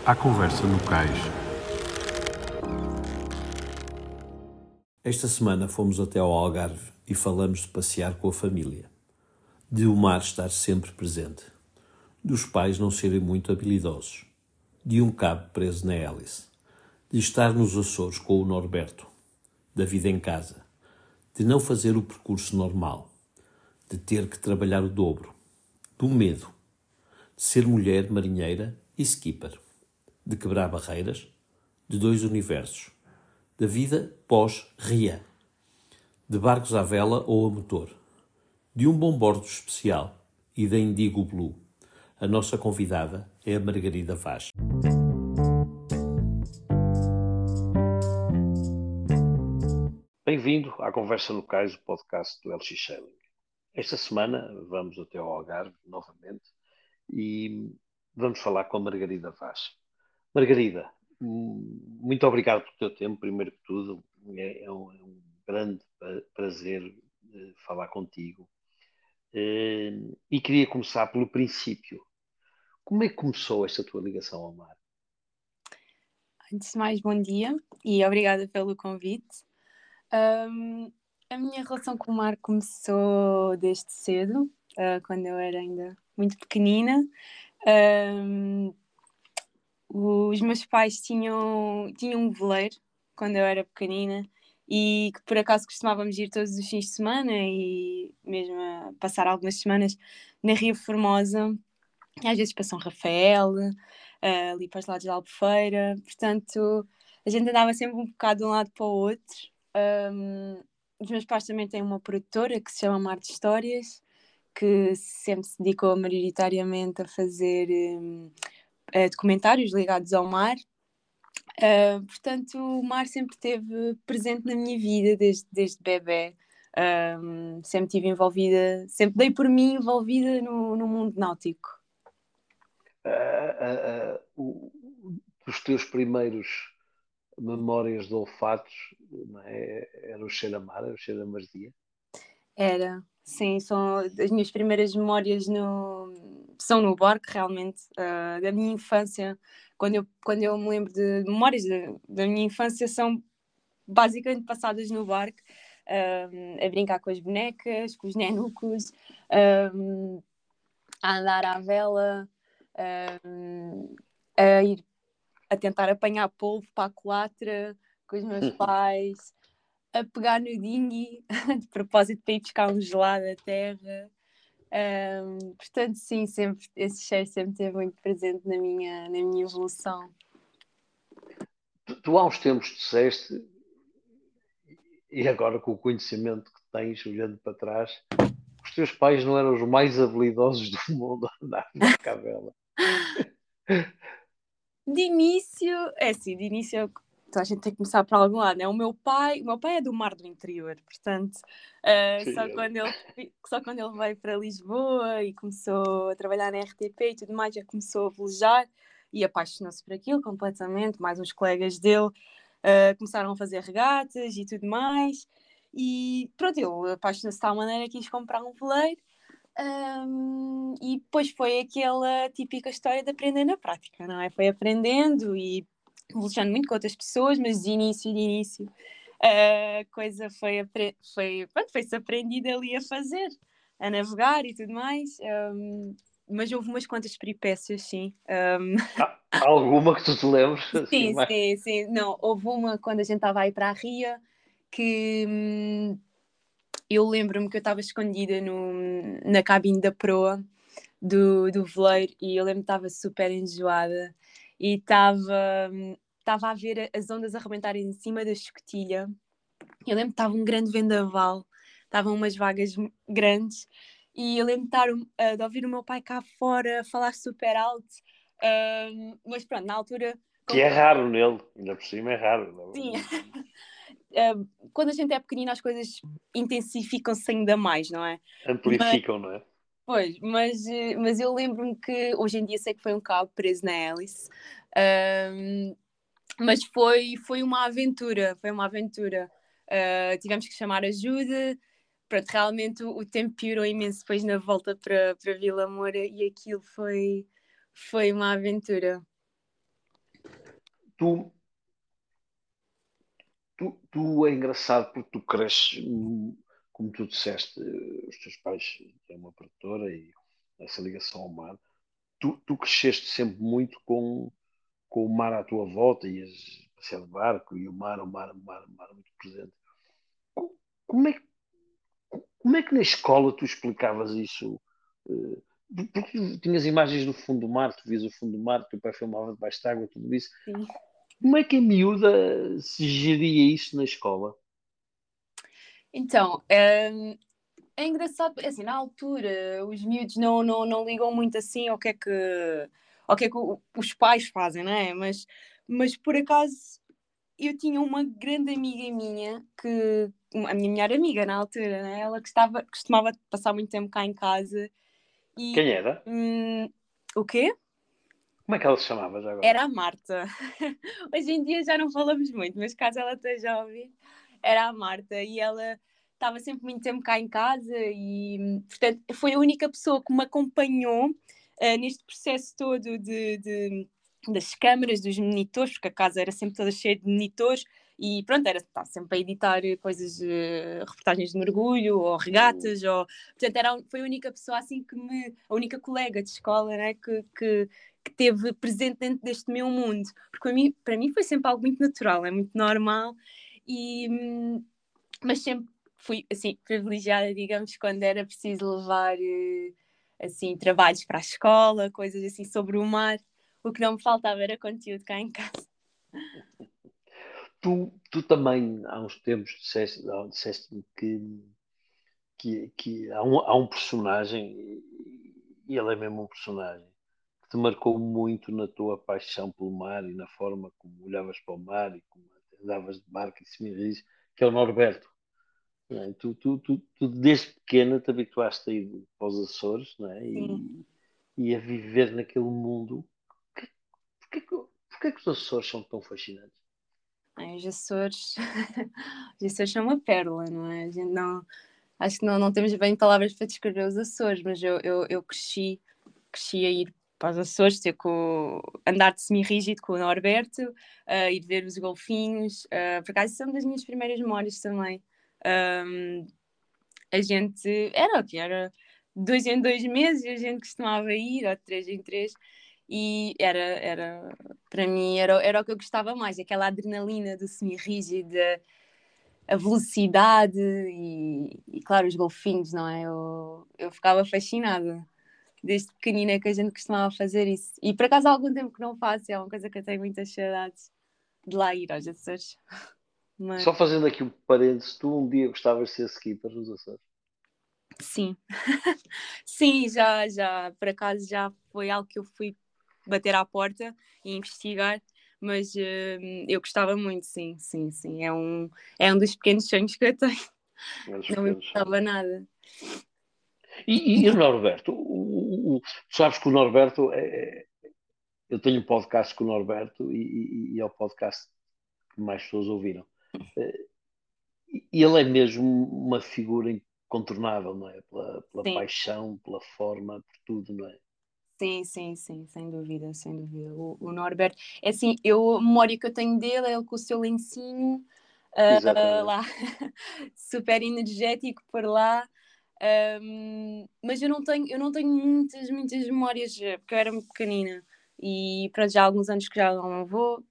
À conversa no cais. Esta semana fomos até ao Algarve e falamos de passear com a família, de o mar estar sempre presente, dos pais não serem muito habilidosos, de um cabo preso na hélice, de estar nos Açores com o Norberto, da vida em casa, de não fazer o percurso normal, de ter que trabalhar o dobro, do medo, de ser mulher marinheira e skipper, de quebrar barreiras, de dois universos, da vida pós-RIA, de barcos à vela ou a motor, de um bom bordo especial e da Indigo Blue. A nossa convidada é a Margarida Vaz. Bem-vindo à Conversa no Cais, o podcast do LX Sailing. Esta semana vamos até ao Algarve, novamente, e vamos falar com a Margarida Vaz. Margarida, muito obrigado pelo teu tempo, primeiro que tudo. É um grande prazer falar contigo. E queria começar pelo princípio. Como é que começou esta tua ligação ao mar? Antes de mais, bom dia e obrigada pelo convite. A minha relação com o mar começou desde cedo, quando eu era ainda muito pequenina. Os meus pais tinham um veleiro quando eu era pequenina e que por acaso costumávamos ir todos os fins de semana e mesmo a passar algumas semanas na Ria Formosa, às vezes para São Rafael, ali para os lados da Albufeira. Portanto, a gente andava sempre um bocado de um lado para o outro. Os meus pais também têm uma produtora que se chama Mar de Histórias, que sempre se dedicou maioritariamente a fazer documentários ligados ao mar. Portanto, o mar sempre esteve presente na minha vida desde bebé. Sempre estive envolvida, sempre dei por mim envolvida no mundo náutico. Dos teus primeiros memórias de olfatos, não é? Era o cheiro a mar, era o cheiro a maresia? Era, sim, são as minhas primeiras memórias são no barco, realmente, da minha infância. Quando eu me lembro de memórias da minha infância, são basicamente passadas no barco, a brincar com as bonecas, com os nenucos, a andar à vela, a ir a tentar apanhar polvo para a culatra com os meus pais, a pegar no dinghy de propósito para ir buscar um gelado à terra. Portanto, sim, sempre, esse cheiro sempre esteve muito presente na minha evolução. Tu há uns tempos disseste, e agora com o conhecimento que tens, olhando para trás, os teus pais não eram os mais habilidosos do mundo a andar de barco à vela. De início, de início então a gente tem que começar por algum lado, né? O meu pai é do Mar do Interior, portanto, só quando ele veio para Lisboa e começou a trabalhar na RTP e tudo mais, já começou a velejar e apaixonou-se por aquilo completamente. Mais uns colegas dele começaram a fazer regatas e tudo mais. E pronto, ele apaixonou-se de tal maneira que quis comprar um veleiro. E depois foi aquela típica história de aprender na prática, não é? Foi aprendendo e conversando muito com outras pessoas, mas de início, a coisa foi-se aprendida ali a fazer, a navegar e tudo mais. Mas houve umas quantas peripécias, sim. Há alguma que tu te lembres? Assim, Sim, mais... sim, sim. Não, houve uma quando a gente estava a ir para a Ria que eu lembro-me que eu estava escondida na cabine da proa do veleiro e eu lembro que estava super enjoada e estava a ver as ondas arrebentarem em cima da escotilha. Eu lembro que estava um grande vendaval, estavam umas vagas grandes e eu lembro de ouvir o meu pai cá fora falar super alto, mas pronto, na altura... Que é raro nele, ainda por cima é raro. Não? Sim. Quando a gente é pequenino as coisas intensificam-se ainda mais, não é? Amplificam, não é? Pois, mas eu lembro-me que hoje em dia sei que foi um cabo preso na hélice, ahm, mas foi uma aventura, foi uma aventura. Tivemos que chamar ajuda, pronto, realmente o tempo piorou imenso depois na volta para Vila Moura e aquilo foi uma aventura. Tu, tu é engraçado porque tu cresces, como tu disseste, os teus pais têm uma produtora e essa ligação ao mar. Tu cresceste sempre muito com o mar à tua volta, ias passear de barco e o mar muito presente. Co- Como é, como é que na escola tu explicavas isso? Eh, Porque tu tinhas imagens do fundo do mar, tu vias o fundo do mar, teu pai filmava debaixo de água, tudo isso. Sim. Como é que a miúda se geria isso na escola? Então, é engraçado, assim, na altura os miúdos não ligam muito assim ao que é que os pais fazem, não é? Mas por acaso eu tinha uma grande amiga minha, a minha melhor amiga na altura, né? Ela costumava passar muito tempo cá em casa e Quem era? hum, o quê? Como é que ela se chamava já agora? Era a Marta. Hoje em dia já não falamos muito, mas caso ela esteja a ouvir, era a Marta e ela estava sempre muito tempo cá em casa e, portanto, foi a única pessoa que me acompanhou neste processo todo das câmaras, dos monitores, porque a casa era sempre toda cheia de monitores e pronto, estava sempre a editar coisas, reportagens de mergulho ou Hum, regatas, portanto, foi a única pessoa assim a única colega de escola, né, que teve presente dentro deste meu mundo, porque para mim foi sempre algo muito natural, é muito normal, e, mas sempre fui assim privilegiada, digamos, quando era preciso levar assim trabalhos para a escola, coisas assim sobre o mar, o que não me faltava era conteúdo cá em casa. tu também, há uns tempos, disseste-me que há um personagem, e ele é mesmo um personagem, que te marcou muito na tua paixão pelo mar e na forma como olhavas para o mar e como andavas de barco e se que é o Norberto. Não é? Tu, desde pequena te habituaste a ir para os Açores, não é? Sim. E a viver naquele mundo. Porquê que os Açores são tão fascinantes? Ai, os Açores, os Açores são uma pérola, não é? A gente não, acho que não temos bem palavras para descrever os Açores, mas eu cresci a ir para os Açores, andar de semi-rígido com o Norberto, ir ver os golfinhos. Por acaso são das minhas primeiras memórias também. Um, a gente era o que era 2 em 2 meses, a gente costumava ir, ou de 3 em 3, e para mim era o que eu gostava mais, aquela adrenalina do semi-rígido, a velocidade e claro, os golfinhos, não é? Eu ficava fascinada. Desde pequenina que a gente costumava fazer isso. E por acaso há algum tempo que não faço, é uma coisa que eu tenho muitas saudades de lá ir aos Açores. Mas Só fazendo aqui um parênteses, tu um dia gostavas de ser skipper nos Açores? sim, sim, já, por acaso já foi algo que eu fui bater à porta e investigar, mas eu gostava muito, sim, sim, sim. É um dos pequenos sonhos que eu tenho. Um dos Não me pequenos sonhos. importava nada. E o Norberto? Tu sabes que o Norberto eu tenho um podcast com o Norberto e é o podcast que mais pessoas ouviram. Eh, E ele é mesmo uma figura incontornável, não é? Pela Sim, paixão, pela forma, por tudo, não é? sim, sim, sim, sem dúvida, sem dúvida. O Norberto, é assim, a memória que eu tenho dele é ele com o seu lencinho Exatamente. lá, super energético por lá. Mas eu não tenho muitas memórias, porque eu era muito pequenina e pronto, já há alguns anos que já não vou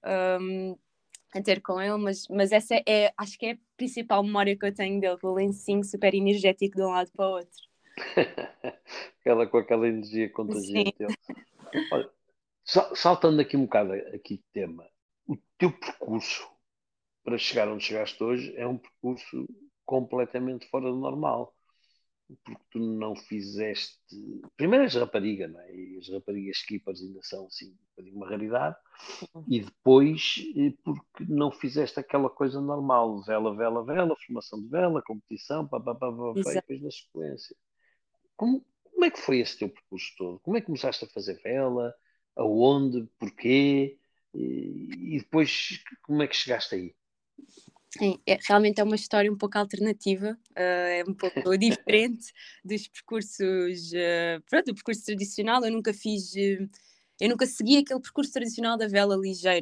a ter com ele, mas essa acho que é a principal memória que eu tenho dele, com o lencinho super energético de um lado para o outro. Ela com aquela energia Sim. contagiante. Olha, saltando aqui um bocado aqui de tema, o teu percurso para chegar onde chegaste hoje é um percurso completamente fora do normal. Porque tu não fizeste. Primeiro és rapariga, não é? E as raparigas skippers ainda são assim um bocadinho uma raridade. E depois, porque não fizeste aquela coisa normal, vela, vela, vela, formação de vela, competição, pá, pá, pá, pá, pá, e Exato. depois na sequência. Como é que foi esse teu percurso todo? Como é que começaste a fazer vela? Aonde? Porquê? E depois, como é que chegaste aí? Sim, realmente é uma história um pouco alternativa, é um pouco diferente dos percursos, pronto, do percurso tradicional. Eu nunca segui aquele percurso tradicional da vela ligeira.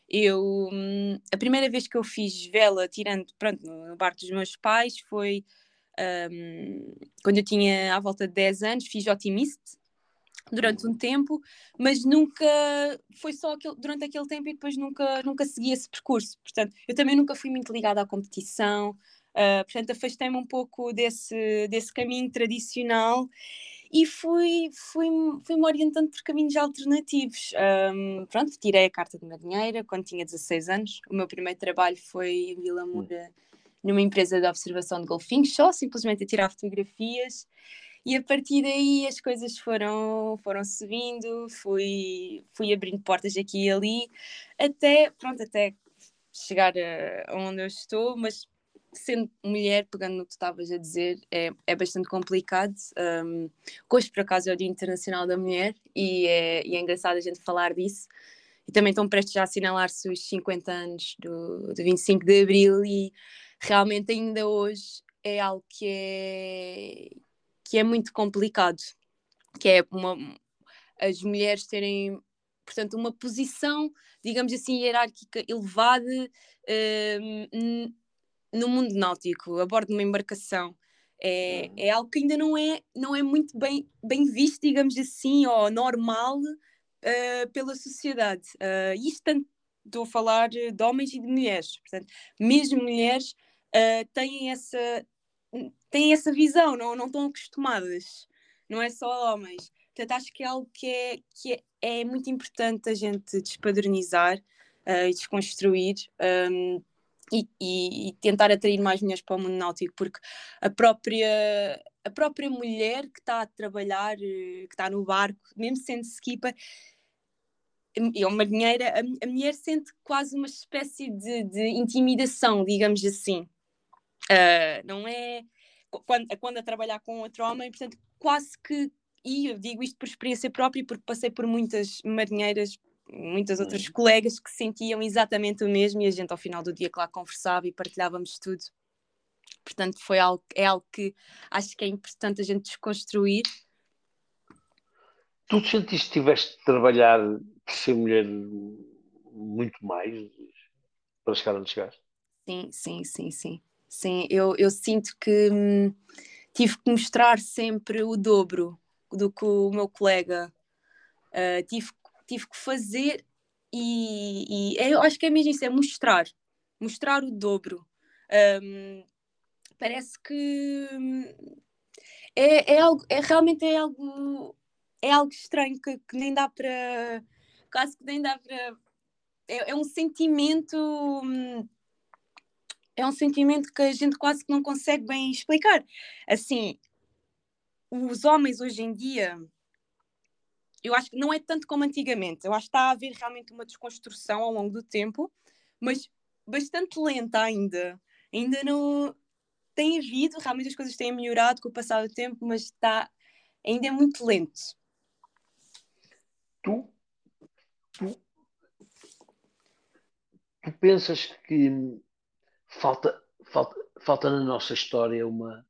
A primeira vez que eu fiz vela, tirando, pronto, no barco dos meus pais, foi quando eu tinha à volta de 10 anos, fiz Otimist durante um tempo, mas nunca foi só durante aquele tempo e depois nunca segui esse percurso. Portanto, eu também nunca fui muito ligada à competição, portanto, afastei-me um pouco desse caminho tradicional e fui-me orientando por caminhos alternativos. Pronto, tirei a carta de marinheira quando tinha 16 anos. O meu primeiro trabalho foi em Vila Moura, numa empresa de observação de golfinhos, só simplesmente a tirar fotografias. E a partir daí as coisas foram subindo, fui abrindo portas aqui e ali, até chegar onde eu estou, mas sendo mulher, pegando no que tu estavas a dizer, é bastante complicado. Hoje, por acaso, é o Dia Internacional da Mulher e é engraçado a gente falar disso. E também estão prestes a assinalar-se os 50 anos do 25 de Abril e realmente ainda hoje é algo que é muito complicado, que é as mulheres terem, portanto, uma posição, digamos assim, hierárquica elevada no mundo náutico, a bordo de uma embarcação. É algo que ainda não é muito bem visto, digamos assim, ou normal pela sociedade. Isto tanto estou a falar de homens e de mulheres. Portanto, mesmo mulheres têm essa visão, não estão acostumadas. Não é só homens. Portanto, acho que é algo que é muito importante a gente despadronizar e desconstruir. E tentar atrair mais mulheres para o mundo náutico, porque a própria mulher que está a trabalhar, que está no barco, mesmo sendo skipper, é uma marinheira, a mulher sente quase uma espécie de intimidação, digamos assim. Não é quando a trabalhar com outro homem, portanto, quase que, e eu digo isto por experiência própria, porque passei por muitas marinheiras, muitas outras colegas que sentiam exatamente o mesmo e a gente ao final do dia que lá conversava e partilhávamos tudo. Portanto, é algo que acho que é importante a gente desconstruir. Tu sentiste que tiveste de trabalhar por ser mulher muito mais para chegar onde chegaste? Sim, eu sinto que tive que mostrar sempre o dobro do que o meu colega. Tive que fazer e eu acho que é mesmo isso, é mostrar o dobro. Parece que realmente é algo estranho que nem dá para, quase que nem dá para, é um sentimento que a gente quase que não consegue bem explicar. Assim, os homens hoje em dia, eu acho que não é tanto como antigamente. Eu acho que está a haver realmente uma desconstrução ao longo do tempo, mas bastante lenta ainda. Ainda não tem havido, realmente as coisas têm melhorado com o passar do tempo, mas ainda é muito lento. Tu pensas que falta na nossa história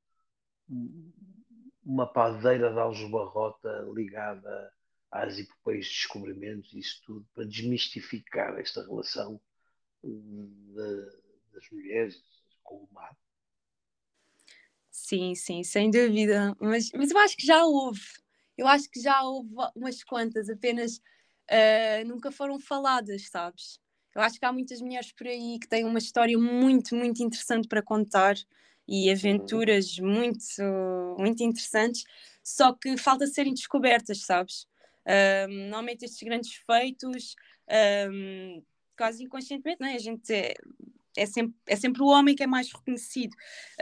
uma padeira de aljubarrota ligada às epopeias de descobrimentos e isso tudo, para desmistificar esta relação das mulheres com o mar? Sim, sem dúvida. Mas eu acho que já houve. Eu acho que já houve umas quantas, apenas nunca foram faladas, sabes? Eu acho que há muitas mulheres por aí que têm uma história muito, muito interessante para contar e aventuras muito, muito interessantes, só que falta serem descobertas, sabes? Normalmente estes grandes feitos, quase inconscientemente, não é? A gente é sempre o homem que é mais reconhecido.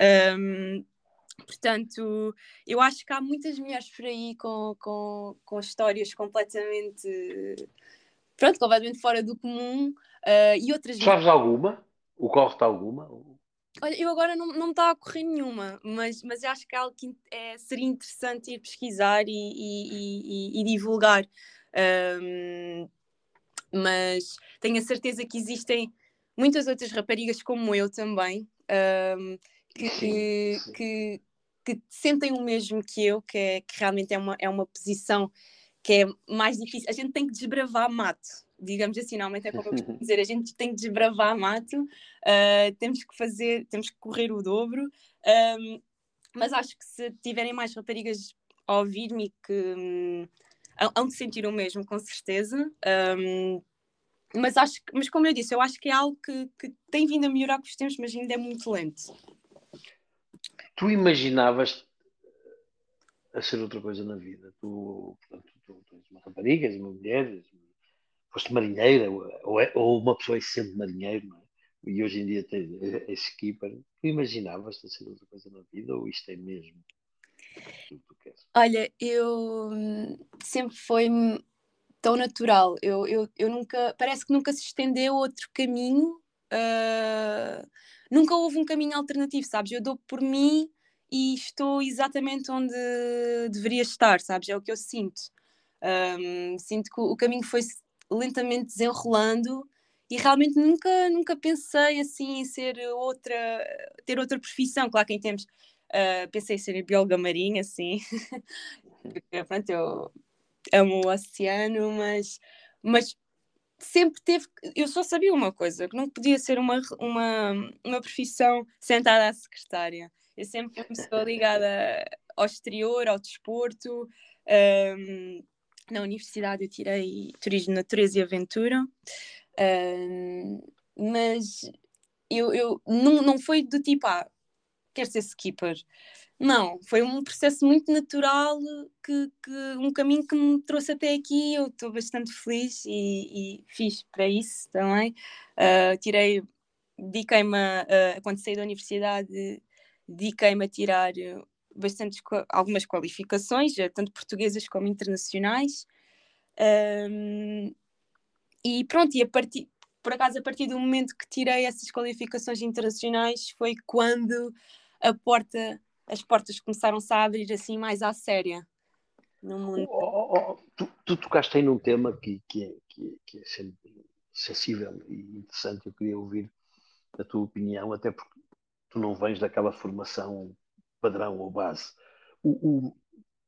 Portanto, eu acho que há muitas mulheres por aí com histórias completamente fora do comum e outras. Sabes alguma? Ocorre-te alguma? Olha, eu agora não me está a ocorrer nenhuma, mas eu acho que é algo que seria interessante ir pesquisar e divulgar. Mas tenho a certeza que existem muitas outras raparigas como eu também, que sentem o mesmo que eu, que realmente é uma posição que é mais difícil. A gente tem que desbravar mato, digamos assim, normalmente é como eu costumo dizer, a gente tem que desbravar mato, temos que correr o dobro, mas acho que se tiverem mais raparigas a ouvir-me que hão de sentir o mesmo, com certeza. Mas como eu disse, eu acho que é algo que tem vindo a melhorar com os tempos, mas ainda é muito lento. Tu imaginavas a ser outra coisa na vida? Portanto, tu és uma rapariga, és uma mulher, foste marinheira, ou uma pessoa é sempre marinheiro, não é? E hoje em dia és skipper. Tu imaginavas a ser outra coisa na vida, ou isto é mesmo tudo que tu queres? Olha, eu sempre foi tão natural. Eu nunca, parece que nunca se estendeu outro caminho. Nunca houve um caminho alternativo, sabes? Eu dou por mim e estou exatamente onde deveria estar, sabes? É o que eu sinto. Sinto que o caminho foi lentamente desenrolando e realmente nunca pensei assim em ter outra profissão. Claro que em tempos pensei em ser bióloga marinha, assim, porque pronto, eu amo o oceano, mas sempre teve. Eu só sabia uma coisa, que não podia ser uma profissão sentada à secretária. Eu sempre fui uma pessoa ligada ao exterior, ao desporto. Na universidade eu tirei Turismo, Natureza e Aventura, mas eu não foi do tipo, quero ser skipper. Não, foi um processo muito natural, um caminho que me trouxe até aqui. Eu estou bastante feliz e fiz para isso também. Dediquei-me quando saí da universidade, dediquei-me a tirar algumas qualificações, tanto portuguesas como internacionais. E pronto, por acaso, a partir do momento que tirei essas qualificações internacionais, foi quando as portas começaram-se a abrir assim mais à séria no mundo. Tu tocaste aí num tema que é sempre sensível e interessante. Eu queria ouvir a tua opinião, até porque tu não vens daquela formação padrão ou base. O, o-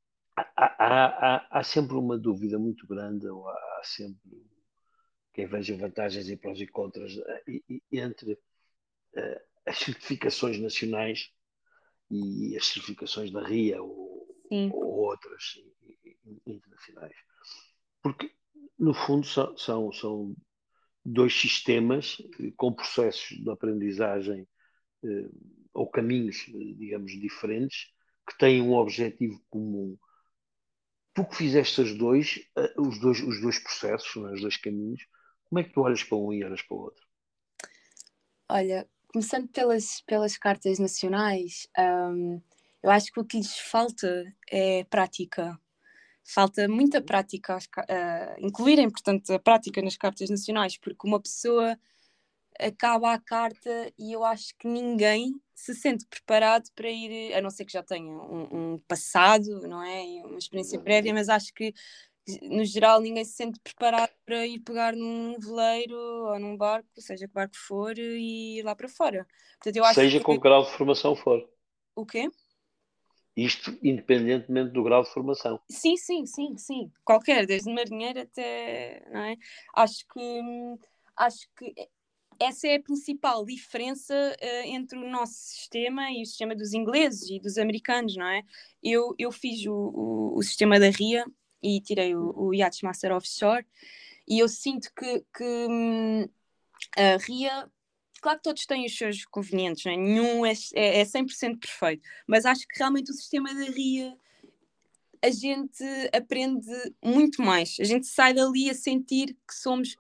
há sempre uma dúvida muito grande, ou há sempre quem veja vantagens e prós e contras entre as certificações nacionais e as certificações da RIA Sim, ou outras internacionais. Porque, no fundo, são dois sistemas com processos de aprendizagem ou caminhos, digamos, diferentes, que têm um objetivo comum. Tu que fizeste os dois processos, os dois caminhos, como é que tu olhas para um e olhas para o outro? olha, começando pelas cartas nacionais, eu acho que o que lhes falta é prática. Falta muita prática, incluírem, portanto, a prática nas cartas nacionais, porque uma pessoa acaba a carta e eu acho que ninguém se sente preparado para ir, a não ser que já tenha um passado, não é? E uma experiência prévia, mas acho que no geral ninguém se sente preparado para ir pegar num veleiro ou num barco, seja que barco for, e ir lá para fora. Portanto, eu acho Seja com que. que grau de formação for. O quê? Isto independentemente do grau de formação. Sim, sim, sim, sim. Qualquer, desde marinheiro até, não é? Acho que, acho que essa é a principal diferença entre o nosso sistema e o sistema dos ingleses e dos americanos, não é? Eu fiz o sistema da RIA e tirei o Yachts Master Offshore e eu sinto que a RIA, claro que todos têm os seus convenientes, não é? Nenhum é 100% perfeito, mas acho que realmente o sistema da RIA a gente aprende muito mais. A gente sai dali a sentir que somos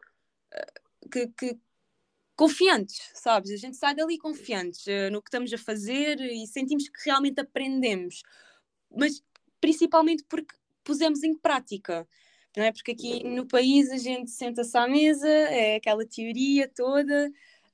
que confiantes, sabes? A gente sai dali confiantes no que estamos a fazer e sentimos que realmente aprendemos. Mas principalmente porque pusemos em prática. Não é? Porque aqui no país a gente senta-se à mesa, é aquela teoria toda,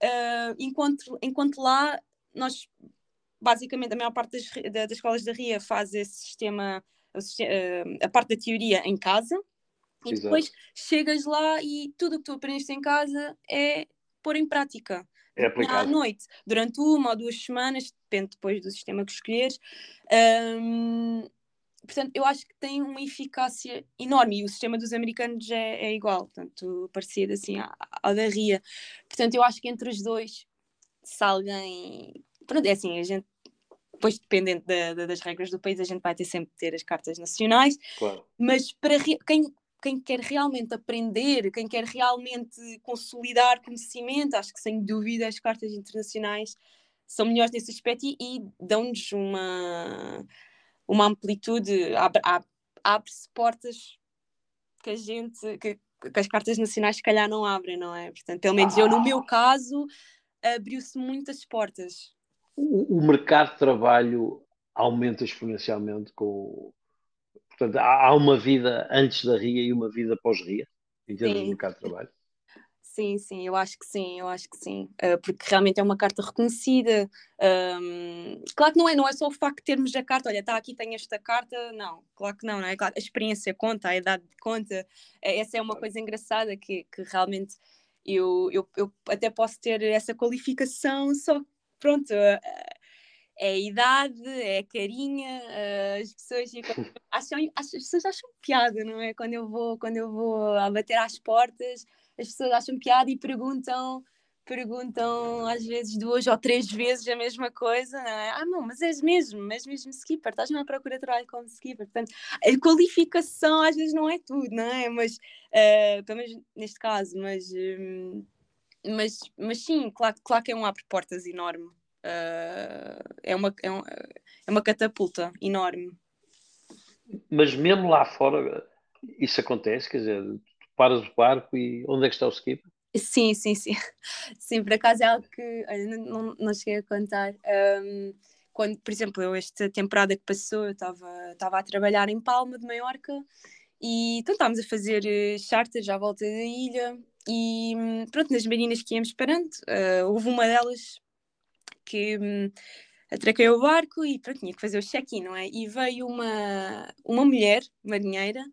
enquanto lá nós basicamente a maior parte das escolas da RIA faz esse sistema, a parte da teoria em casa e Exato. depois chegas lá e tudo o que tu aprendeste em casa é pôr em prática. É De manhã à aplicado. noite, durante 1 ou 2 semanas, depende depois do sistema que escolheres, hum, portanto, eu acho que tem uma eficácia enorme e o sistema dos americanos é igual, portanto, parecido assim ao da RIA. Portanto, eu acho que entre os dois, se alguém. Pronto, é assim, a gente, depois dependendo das regras do país, a gente vai ter sempre de ter as cartas nacionais, Claro. mas para quem quer realmente aprender, quem quer realmente consolidar conhecimento, acho que sem dúvida as cartas internacionais são melhores nesse aspecto e dão-nos uma amplitude, abre-se portas que a gente, que as cartas nacionais se calhar não abrem, não é? Portanto, pelo menos eu, no meu caso, abriu-se muitas portas. O mercado de trabalho aumenta exponencialmente com. Portanto, há uma vida antes da RIA e uma vida pós-RIA, em termos de Sim, mercado de trabalho. sim, eu acho que sim, porque realmente é uma carta reconhecida. Claro que não é só o facto de termos a carta, olha, está aqui, tenho esta carta, não, claro que não é? Claro, a experiência conta, a idade conta. Essa é uma coisa engraçada que realmente eu até posso ter essa qualificação, só que pronto, é a idade, é a carinha, as pessoas as pessoas acham piada, não é? Quando eu vou a bater às portas, as pessoas acham piada e perguntam às vezes 2 ou 3 vezes a mesma coisa, não é? Ah, não, mas és mesmo skipper, estás-me à procura de trabalho como skipper. Portanto, a qualificação às vezes não é tudo, não é? Mas, pelo menos neste caso, mas sim, claro que é um abre-portas enorme. É uma catapulta enorme. Mas mesmo lá fora, isso acontece, quer dizer, tu paras o barco e onde é que está o skip? Sim. Sim, por acaso é algo que olha, não cheguei a contar. Quando, por exemplo, esta temporada que passou, eu estava a trabalhar em Palma de Maiorca e então estávamos a fazer charters à volta da ilha e pronto, nas marinas que íamos parando, houve uma delas que atraquei o barco e pronto, tinha que fazer o check-in, não é? E veio uma mulher marinheira,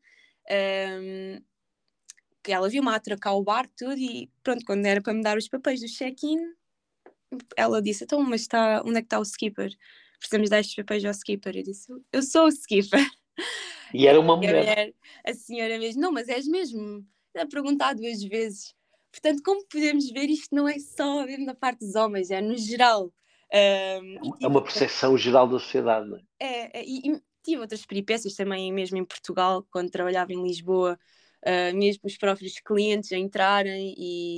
que ela viu-me a atracar o barco tudo e pronto, quando era para me dar os papéis do check-in, ela disse, então, mas onde é que está o skipper? Precisamos dar estes papéis ao skipper. Eu disse, eu sou o skipper. E era uma E mulher. a senhora mesmo, não, mas és mesmo? A perguntar 2 vezes. Portanto, como podemos ver, isto não é só mesmo da parte dos homens, é no geral. E É uma percepção geral da sociedade, não é? e tive outras peripécias também, mesmo em Portugal, quando trabalhava em Lisboa, mesmo os próprios clientes a entrarem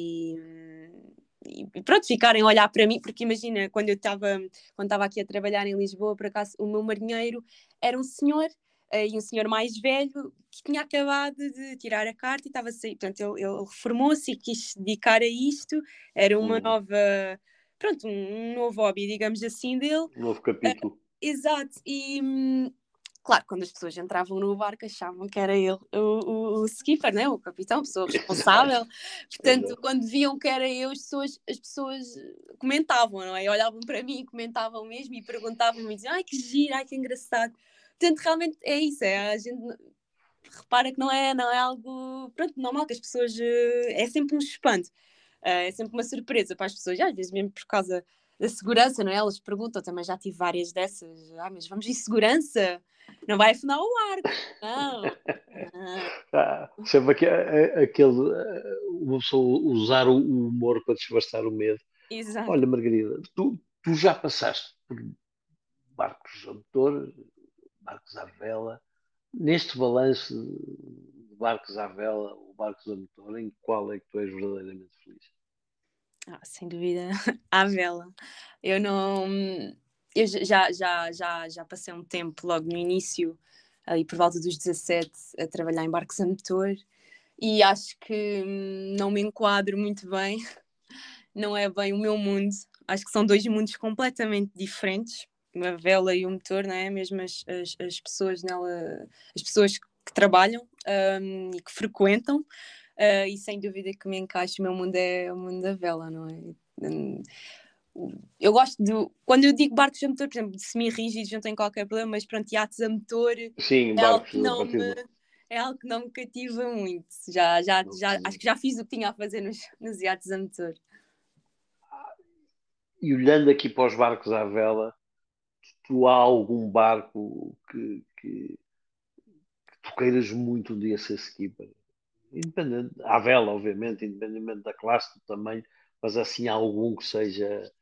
e pronto, ficarem a olhar para mim, porque imagina, quando estava aqui a trabalhar em Lisboa, por acaso, o meu marinheiro era um senhor, e um senhor mais velho, que tinha acabado de tirar a carta e estava a sair, portanto, ele reformou-se e quis se dedicar a isto, era uma nova, pronto, um novo hobby, digamos assim, dele. Um novo capítulo. Exato, e claro, quando as pessoas entravam no barco achavam que era ele o skipper, né? O capitão, a pessoa responsável. Portanto, Exato. quando viam que era eu, as pessoas comentavam, não é? Olhavam para mim e comentavam mesmo e perguntavam-me, diziam, ai que giro, ai que engraçado. Portanto, realmente é isso, a gente repara que não é algo, pronto, normal, que as pessoas, é sempre um espanto. É sempre uma surpresa para as pessoas, e às vezes mesmo por causa da segurança, não é? Elas perguntam, também já tive várias dessas, mas vamos em segurança? Não vai afundar o arco? Não. Sempre aquele, uma pessoa usar o humor para desbastar o medo. Exato. Olha, Margarida, tu já passaste por barcos a motor, barcos à vela. Neste balanço de barcos à vela ou barcos a motor, em qual é que tu és verdadeiramente feliz? Sem dúvida, à vela. Eu não. Eu já passei um tempo logo no início, ali por volta dos 17, a trabalhar em barcos a motor e acho que não me enquadro muito bem, não é bem o meu mundo. Acho que são dois mundos completamente diferentes, a vela e o motor, não é? Mesmo as pessoas nela, as pessoas que trabalham e que frequentam, e sem dúvida que me encaixa, o meu mundo é o mundo da vela, não é? Eu gosto de. Quando eu digo barcos a motor, por exemplo, de semi-rígidos, não tenho qualquer problema, mas pronto, iates a motor Sim, é algo barcos que a não partir me, do. é algo que não me cativa muito. Acho que já fiz o que tinha a fazer nos iates a motor. E olhando aqui para os barcos à vela, tu há algum barco que queiras muito um dia ser skipper. Independente, à vela, obviamente, independentemente da classe, do tamanho, mas assim algum que seja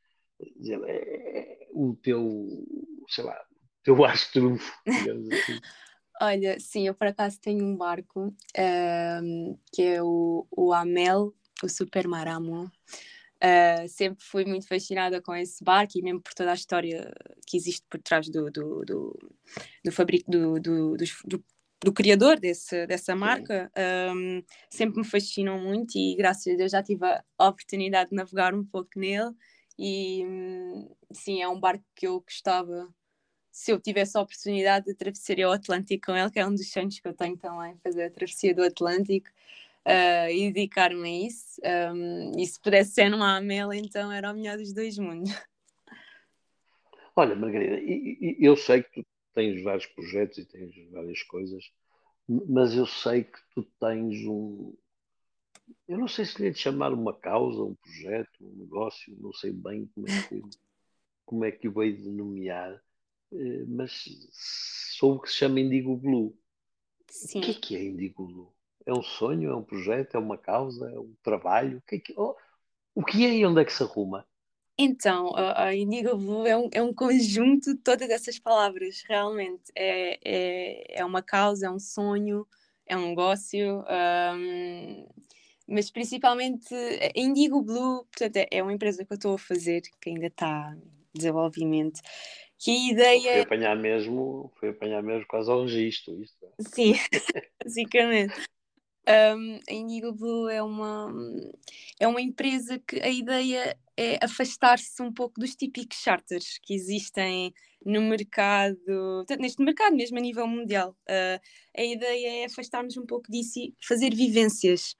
o teu, sei lá, o teu astro, digamos assim. Olha, sim, eu por acaso tenho um barco que é o Amel, o Super Maramo. Sempre fui muito fascinada com esse barco e mesmo por toda a história que existe por trás do fabrico do criador dessa marca. Sempre me fascinou muito e graças a Deus já tive a oportunidade de navegar um pouco nele e sim, é um barco que eu gostava, se eu tivesse a oportunidade, de atravessaria o Atlântico com ele, que é um dos sonhos que eu tenho também, fazer a travessia do Atlântico. E dedicar-me a isso. E se pudesse ser numa Amel, então era o melhor dos dois mundos. Olha, Margarida, eu sei que tu tens vários projetos e tens várias coisas, mas eu sei que tu tens um. Eu não sei se lhe é de chamar uma causa, um projeto, um negócio, não sei bem como é que o hei de nomear, mas soube que se chama Indigo Blue. O Sim. que é Indigo Blue? É um sonho, é um projeto, é uma causa, é um trabalho? O que é e onde é que se arruma? Então, a Indigo Blue é um conjunto de todas essas palavras, realmente. É uma causa, é um sonho, é um negócio, mas principalmente a Indigo Blue, portanto, é uma empresa que eu estou a fazer, que ainda está em desenvolvimento, que a ideia. Foi apanhar mesmo quase ao registro, isso. Sim, basicamente. A Indigo Blue é uma empresa que a ideia é afastar-se um pouco dos típicos charters que existem no mercado, portanto, neste mercado mesmo a nível mundial. A ideia é afastar-nos um pouco disso e fazer vivências,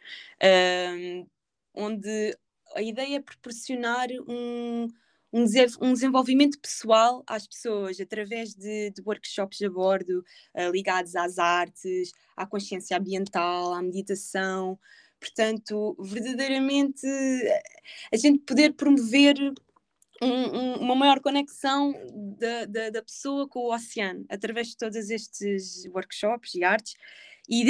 onde a ideia é proporcionar um desenvolvimento pessoal às pessoas através de workshops a bordo, ligados às artes, à consciência ambiental, à meditação. Portanto, verdadeiramente a gente poder promover uma maior conexão da pessoa com o oceano através de todos estes workshops e artes. E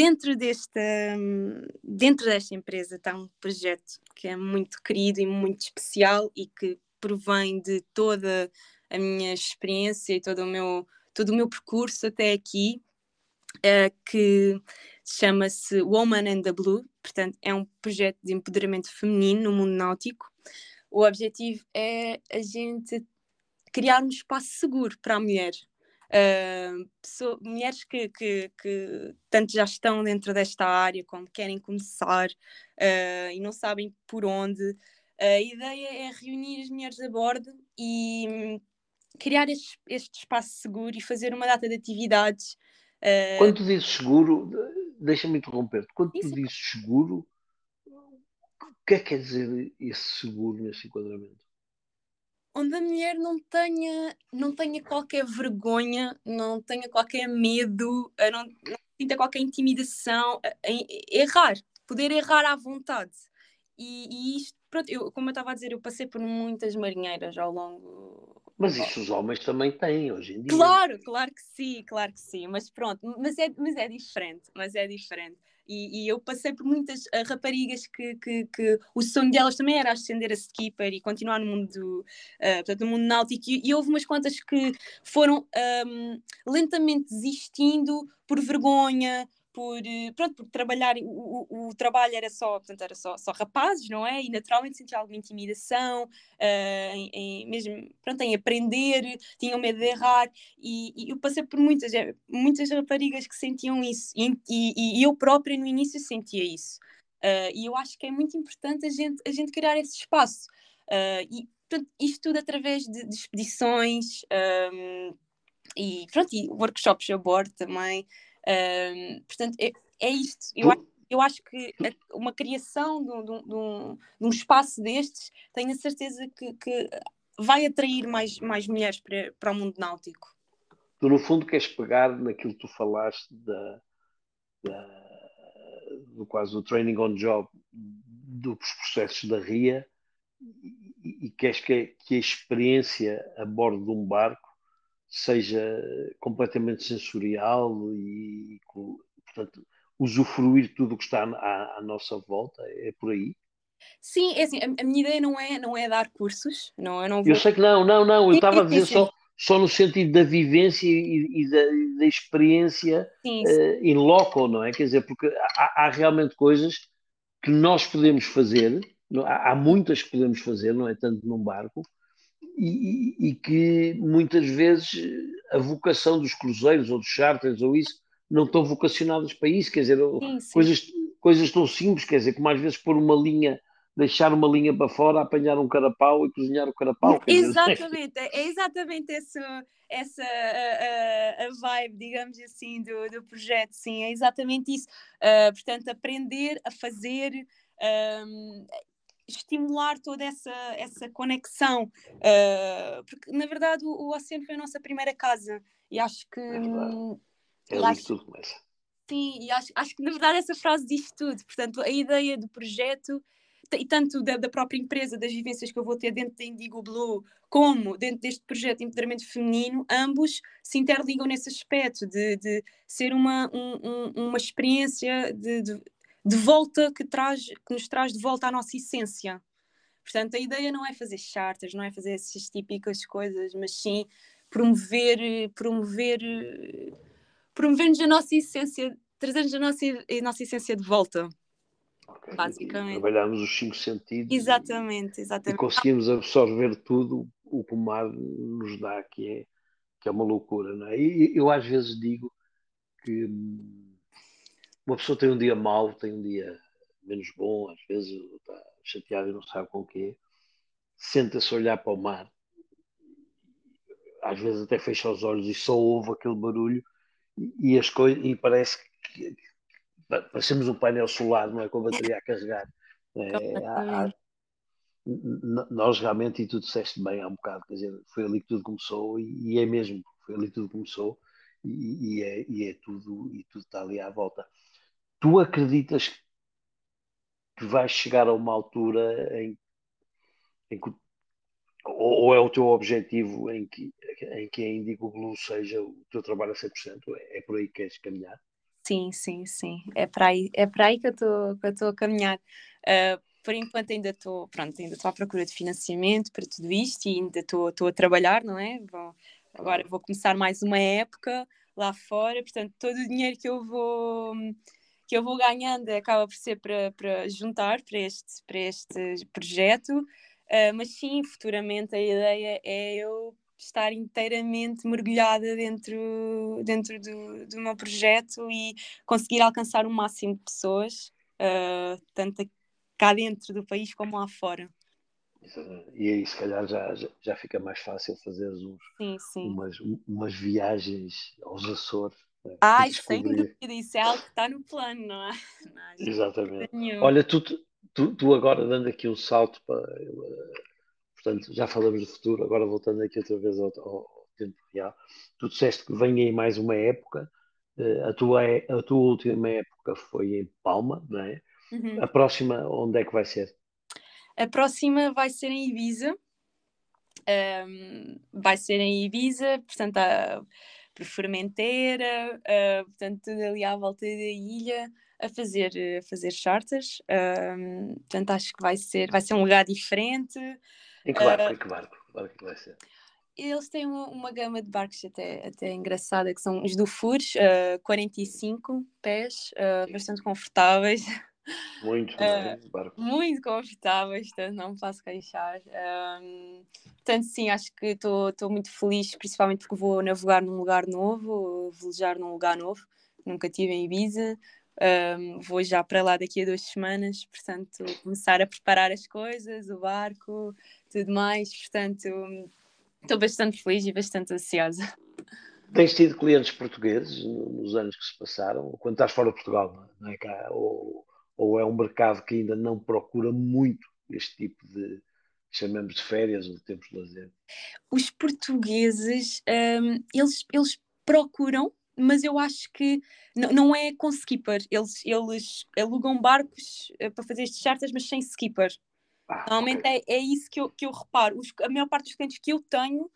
dentro desta empresa está um projeto que é muito querido e muito especial e que provém de toda a minha experiência e todo o meu percurso até aqui, que chama-se Woman and the Blue. Portanto, é um projeto de empoderamento feminino no mundo náutico. O objetivo é a gente criar um espaço seguro para a mulher. Mulheres que tanto já estão dentro desta área como querem começar e não sabem por onde. A ideia é reunir as mulheres a bordo e criar este espaço seguro e fazer uma data de atividades. Quando tu dizes seguro, deixa-me interromper-te. Quando tu Isso, dizes seguro, o que é que quer dizer esse seguro nesse enquadramento? onde a mulher não tenha qualquer vergonha, não tenha qualquer medo, não sinta qualquer intimidação, em errar, poder errar à vontade. E isto, pronto, como eu estava a dizer, eu passei por muitas marinheiras ao longo. Mas isso os homens também têm hoje em dia. Claro, claro que sim, mas pronto, mas é diferente, mas é diferente. E eu passei por muitas raparigas que o sonho delas também era ascender a skipper e continuar no mundo, portanto, no mundo náutico, e houve umas quantas que foram lentamente desistindo por vergonha, pronto, por trabalhar, o trabalho era só, portanto, era só rapazes, não é? E naturalmente sentia alguma intimidação, mesmo, pronto, em aprender, tinham medo de errar, e eu passei por muitas raparigas que sentiam isso, e eu própria no início sentia isso. E eu acho que é muito importante a gente criar esse espaço. E portanto, isto tudo através de expedições, e pronto, e workshops a bordo também. Portanto, é isto. Eu acho que uma criação de um espaço destes, tenho a certeza que vai atrair mais mulheres para o mundo náutico. Tu, no fundo, queres pegar naquilo que tu falaste do quase do training on job dos processos da RIA e queres que a experiência a bordo de um barco seja completamente sensorial e, portanto, usufruir tudo o que está à nossa volta, é por aí. Sim, é assim, a minha ideia não é dar cursos, eu não Eu vou... sei que não, eu Sim, estava a sim, dizer sim, só no sentido da vivência da experiência sim, in loco, não é? Quer dizer, porque há realmente coisas que nós podemos fazer, há muitas que podemos fazer, não é tanto num barco, e que muitas vezes a vocação dos cruzeiros ou dos charters ou isso não estão vocacionadas para isso, quer dizer, sim, sim. coisas tão simples, quer dizer, como às vezes pôr uma linha, deixar uma linha para fora, apanhar um carapau e cozinhar o carapau, quer dizer, Exatamente, é exatamente essa a vibe, digamos assim, do projeto, sim, é exatamente isso. Portanto, aprender a fazer, estimular toda essa conexão, porque na verdade o oceano foi a nossa primeira casa e acho que é verdade, é e ali que acho, tudo começa. sim, e acho que na verdade essa frase diz tudo. Portanto, a ideia do projeto e tanto da própria empresa, das vivências que eu vou ter dentro da Indigo Blue, como dentro deste projeto de empoderamento feminino, ambos se interligam nesse aspecto de ser uma experiência de volta que nos traz de volta à nossa essência. Portanto, a ideia não é fazer charters, não é fazer essas típicas coisas, mas sim promover-nos a nossa essência, trazer-nos a nossa essência de volta, Okay? E basicamente. trabalhamos os 5 sentidos Exatamente, e exatamente. conseguimos absorver tudo o que o mar nos dá, que é uma loucura, não é? E eu às vezes digo que uma pessoa tem um dia mau, tem um dia menos bom, às vezes está chateado e não sabe com o quê, senta-se a olhar para o mar, às vezes até fecha os olhos e só ouve aquele barulho as coisas, e parece que parecemos um painel solar, não é? Com a bateria a carregar. É, Completamente. nós realmente, e tu disseste bem há um bocado, quer dizer, foi ali que tudo começou e é mesmo, foi ali que tudo começou e é tudo, e tudo está ali à volta. Tu acreditas que vais chegar a uma altura em que ou é o teu objetivo em que a Indigo Blue seja o teu trabalho a 100%? É por aí que queres caminhar? Sim, sim, sim. É para aí que eu estou a caminhar. Por enquanto ainda estou à procura de financiamento para tudo isto e ainda estou a trabalhar, não é? Agora vou começar mais uma época lá fora, portanto todo o dinheiro que eu vou ganhando acaba por ser para juntar para este projeto. Mas sim, futuramente a ideia é eu estar inteiramente mergulhada dentro do meu projeto e conseguir alcançar o máximo de pessoas, tanto cá dentro do país como lá fora. E aí, se calhar, já fica mais fácil fazer Sim, sim. umas viagens aos Açores, né? E Ai, sem descobrir. dúvida, isso é algo que está no plano, não é? Não há dúvida Exatamente. nenhuma. Olha, tu agora dando aqui um salto para. Portanto, já falamos do futuro, agora voltando aqui outra vez ao tempo real. Tu disseste que vem aí mais uma época. A tua última época foi em Palma, não é? Uhum. A próxima, onde é que vai ser? A próxima vai ser em Ibiza. Vai ser em Ibiza, portanto, por Formentera, portanto, tudo ali à volta da ilha, a fazer charters. Portanto, acho que vai ser um lugar diferente. Em que barco? Em que barco? Que barco é que vai ser? Eles têm uma gama de barcos até engraçada, que são os do Fures, 45 pés, bastante confortáveis. Muito, não é? Uh, Barcos. Muito confortáveis, portanto não me posso queixar. Portanto, sim, acho que estou muito feliz, principalmente porque vou navegar num lugar novo, velejar num lugar novo, nunca estive em Ibiza. Vou já para lá daqui a 2 semanas, portanto, começar a preparar as coisas, o barco, tudo mais. Portanto, estou bastante feliz e bastante ansiosa. Tens tido clientes portugueses nos anos que se passaram? Quando estás fora de Portugal, não é cá? Ou é um mercado que ainda não procura muito este tipo de, chamamos de férias ou de tempos de lazer? Os portugueses, eles procuram, mas eu acho que não é com skipper. Eles alugam barcos para fazer estes charters, mas sem skipper. Ah, ok. Normalmente é isso que eu reparo. A maior parte dos clientes que eu tenho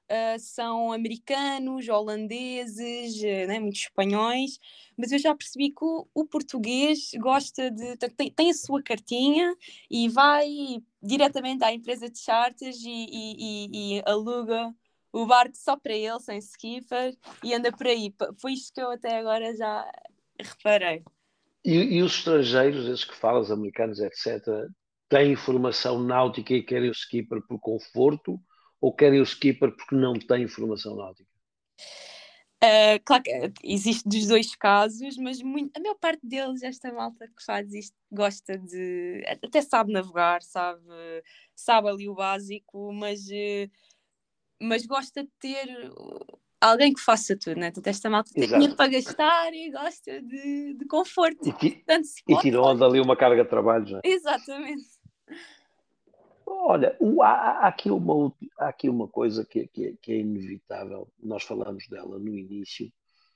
são americanos, holandeses, né, muitos espanhóis, mas eu já percebi que o português gosta de... tem a sua cartinha e vai diretamente à empresa de charters e aluga o barco só para ele, sem skipper, e anda por aí. Foi isto que eu até agora já reparei. E os estrangeiros, esses que falam, os americanos, etc., têm formação náutica e querem o skipper por conforto ou querem o skipper porque não têm formação náutica? Claro que existe dos dois casos, mas a maior parte deles, esta malta que faz isto, gosta de... até sabe navegar, sabe ali o básico, mas gosta de ter alguém que faça tudo, né? Portanto, esta malta tem dinheiro Exato. para gastar e gosta de conforto. E, Portanto, se e pode, tiram faz. dali uma carga de trabalho já. Exatamente. Olha, há aqui uma coisa que é inevitável. Nós falamos dela no início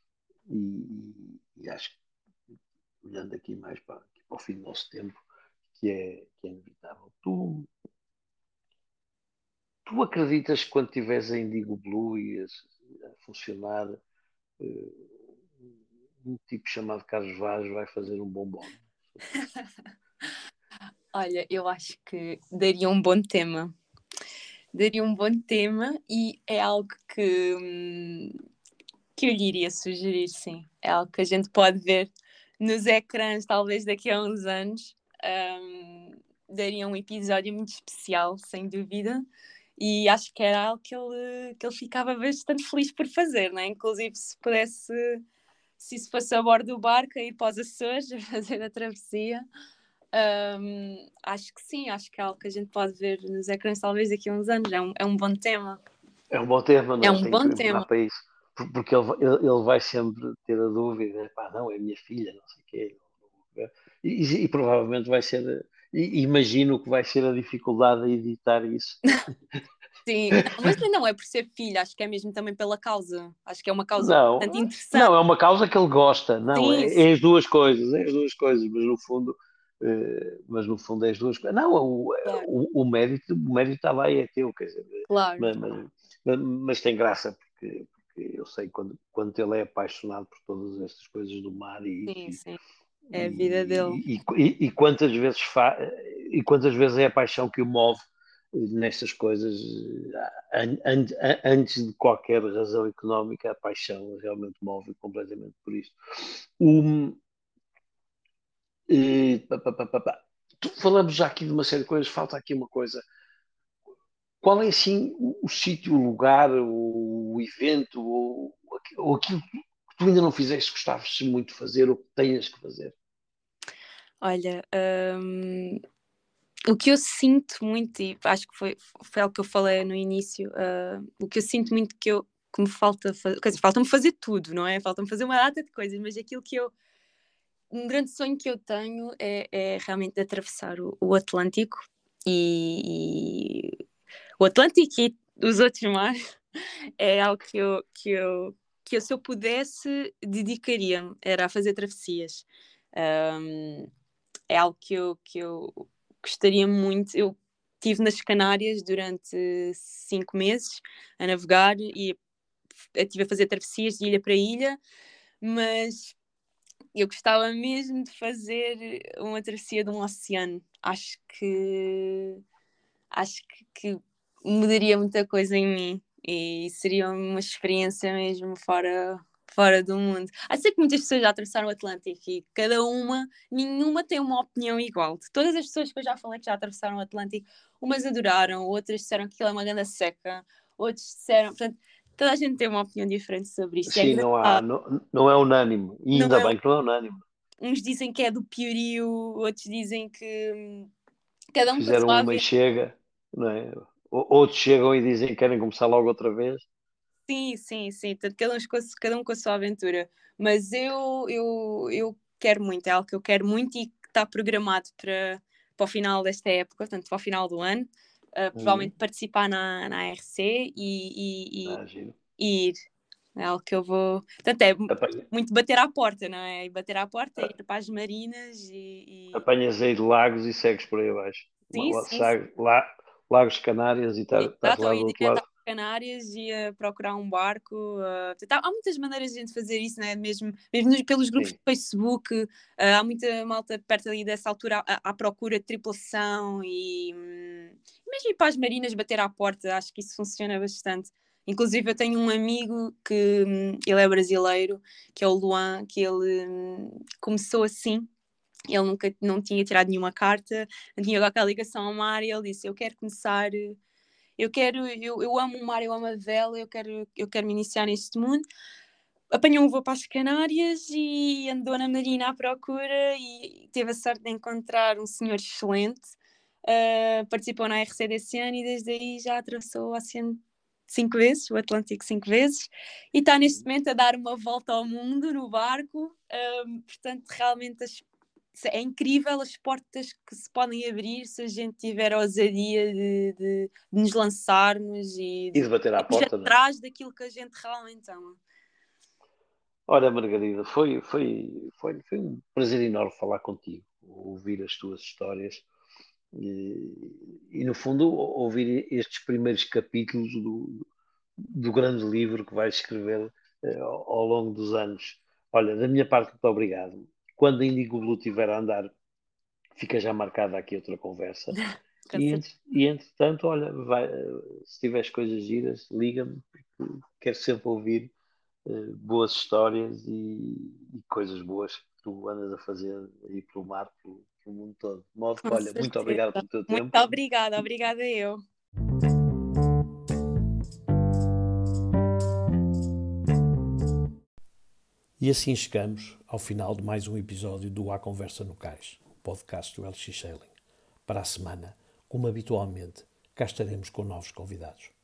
e acho que, olhando aqui mais aqui para o fim do nosso tempo, que é inevitável. Tu acreditas que quando estiveres em Indigo Blue e a funcionar, eh, um tipo chamado Carlos Vaz vai fazer um bombom? Olha, eu acho que daria um bom tema. Daria um bom tema e é algo que eu lhe iria sugerir, sim. É algo que a gente pode ver nos ecrãs, talvez daqui a uns anos. Daria um episódio muito especial, sem dúvida. E acho que era algo que ele ficava bastante feliz por fazer, né? Inclusive, se isso fosse a bordo do barco, a ir para os Açores, a fazer a travessia. Acho que sim, acho que é algo que a gente pode ver nos ecrãs talvez daqui a uns anos. É um bom tema. É um bom tema, É nós um temos que bom empurrar tema. para isso. Porque ele vai sempre ter a dúvida, pá, não, é minha filha, não sei o quê. E provavelmente vai ser, imagino que vai ser a dificuldade de editar isso. Sim, não, mas não é por ser filho, acho que é mesmo também pela causa. Acho que é uma causa bastante Não, interessante. não, é uma causa que ele gosta, não, Sim, é sim, as duas coisas, mas no fundo é as duas coisas. Não, claro, o mérito está lá e é teu, quer dizer, claro. mas, mas tem graça porque eu sei quando ele é apaixonado por todas estas coisas do mar Sim, sim. É a vida dele. e quantas vezes é a paixão que o move nestas coisas antes de qualquer razão económica, a paixão realmente move completamente por isto. Um, Falamos já aqui de uma série de coisas, falta aqui uma coisa. Qual é assim o sítio, o lugar, o evento, ou aquilo que tu ainda não fizeste, gostavas muito de fazer, ou que tenhas que fazer? Olha, o que eu sinto muito, e acho que foi algo que eu falei no início, o que eu sinto muito que me falta fazer, quer dizer, falta-me fazer tudo, não é? Falta-me fazer uma data de coisas, mas aquilo um grande sonho que eu tenho é realmente de atravessar o Atlântico e o Atlântico e os outros mares é algo que eu, se eu pudesse, dedicaria-me, era a fazer travessias. É algo que eu gostaria muito. Eu estive nas Canárias durante 5 meses a navegar e estive a fazer travessias de ilha para ilha, mas eu gostava mesmo de fazer uma travessia de um oceano. Acho que mudaria muita coisa em mim e seria uma experiência mesmo fora do mundo. Sei que muitas pessoas já atravessaram o Atlântico e nenhuma tem uma opinião igual. De todas as pessoas que eu já falei que já atravessaram o Atlântico, umas adoraram, outras disseram que aquilo é uma grande seca, outros disseram. Portanto, toda a gente tem uma opinião diferente sobre isto. É Sim, engraçado. não é unânime. E Não ainda é, bem que não é unânime. uns dizem que é do piorio, outros dizem que cada um com a Fizeram sua uma e aventura. chega, não é? Outros chegam e dizem que querem começar logo outra vez. Sim, sim, sim. Portanto, cada um com a sua aventura. Mas eu quero muito, é algo que eu quero muito e que está programado para o final desta época, portanto, para o final do ano. Provavelmente participar na ARC Giro. e ir. É algo que eu vou. Portanto, é Apanha- muito bater à porta, não é? E bater à porta, ir para as marinas Apanhas aí de Lagos e segues por aí abaixo. Sim, sim, sim. Lagos Canárias e estás lá Exato, eu do ia outro direto lado. às Canárias, ia procurar um barco. Portanto, há muitas maneiras de a gente fazer isso, né? Mesmo pelos grupos Sim. de Facebook, há muita malta perto ali dessa altura à procura de tripulação e mesmo ir para as marinas bater à porta, acho que isso funciona bastante. Inclusive eu tenho um amigo que ele é brasileiro, que é o Luan, que ele começou assim. Ele nunca não tinha tirado nenhuma carta, não tinha qualquer ligação ao mar, e ele disse: Eu quero começar, eu amo o mar, eu amo a vela, eu quero me iniciar neste mundo. Apanhou um voo para as Canárias e andou na marina à procura e teve a sorte de encontrar um senhor excelente. Participou na RC desse ano e desde aí já atravessou o oceano 5 vezes, o Atlântico 5 vezes, e está neste momento a dar uma volta ao mundo no barco. Portanto, realmente é incrível as portas que se podem abrir se a gente tiver a ousadia de nos lançarmos e E de bater à de ir porta, não é? atrás daquilo que a gente realmente ama. Olha, Margarida, foi um prazer enorme falar contigo, ouvir as tuas histórias e no fundo, ouvir estes primeiros capítulos do grande livro que vais escrever ao longo dos anos. Olha, da minha parte, muito obrigado. Quando a Indigo Blue estiver a andar, fica já marcada aqui outra conversa. Entretanto, olha, se tiveres coisas giras, liga-me, porque quero sempre ouvir boas histórias e coisas boas que tu andas a fazer aí pelo mar, pelo mundo todo. De modo que, Com olha, muito obrigado certeza. pelo teu Muito tempo. obrigada eu. E assim chegamos ao final de mais um episódio do A Conversa no Cais, o podcast do LX Sailing. Para a semana, como habitualmente, cá estaremos com novos convidados.